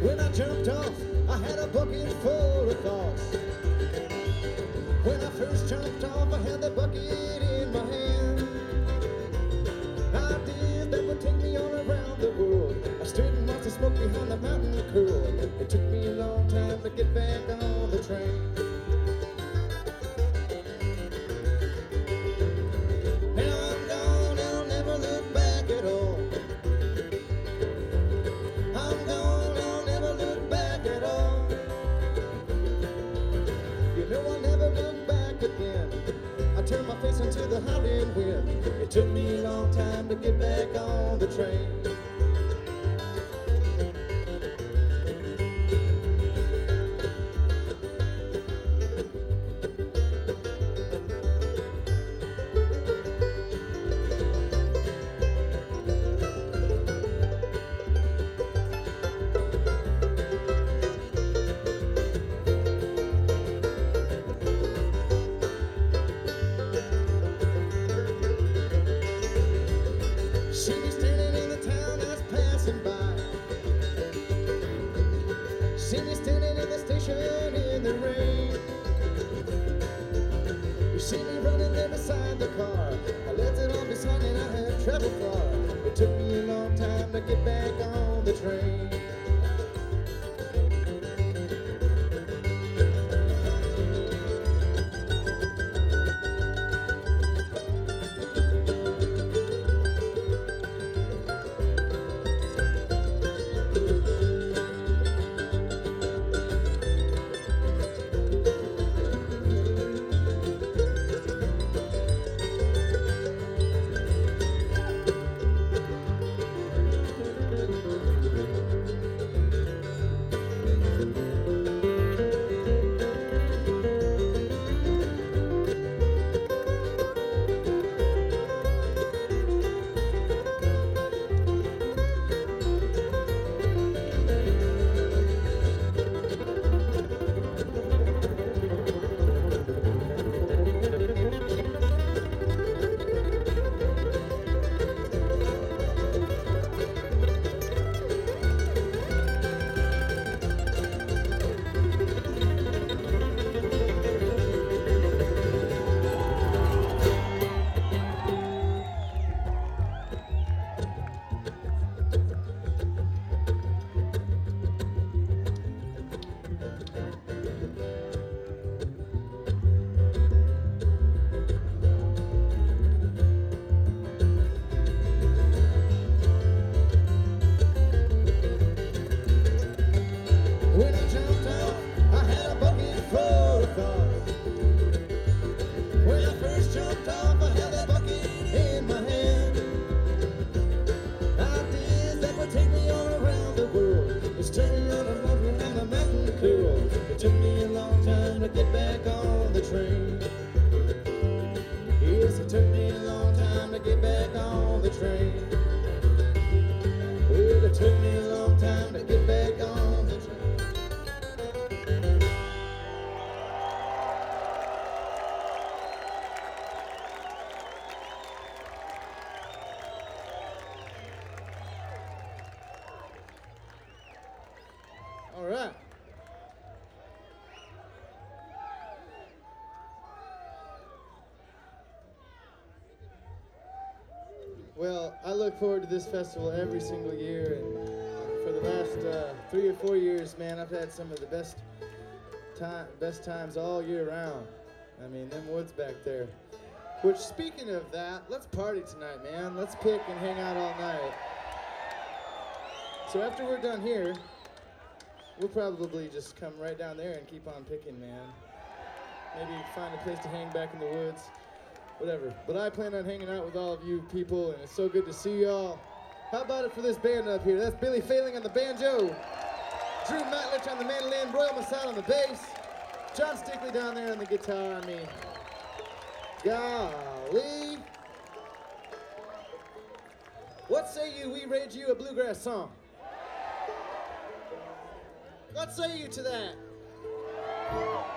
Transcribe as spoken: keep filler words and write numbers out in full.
When I jumped off, I had a bucket full of thoughts. When I first jumped off, I had the bucket in my hand. Ideas that would take me all around the world. I stood and watched the smoke behind the mountain curl. It took me a long time to get back on the train. Now I'm gone, I'll never look back at all. I'm gone, I'll never look back at all. You know I'll never look back again. I turned my face into the howling wind. It took me a long time to get back on the train. See me standing in the town that's passing by. See me standing in the station in the rain. You see me running there beside the car. I left it all behind and I had traveled far. It took me a long time to get back on the train. When I jumped out, I had a bucket full of thoughts. When I first jumped off, I had a bucket in my hand. Ideas that would take me all around the world. It's turning on a road around the mountain curl. It took me a long time to get back on the train. Yes, it took me a long time to get back on the train. Well, it took me a long time to get back on the train. All right. Well, I look forward to this festival every single year, and for the last uh, three or four years, man, I've had some of the best time, best times all year round. I mean, them woods back there. Which, speaking of that, let's party tonight, man. Let's pick and hang out all night. So after we're done here, we'll probably just come right down there and keep on picking, man. Maybe find a place to hang back in the woods. Whatever. But I plan on hanging out with all of you people, and it's so good to see y'all. How about it for this band up here? That's Billy Failing on the banjo, Drew Matlich on the mandolin, Royal Masad on the bass, John Stickley down there on the guitar. I mean, golly. What say you we raid you a bluegrass song? What say you to that?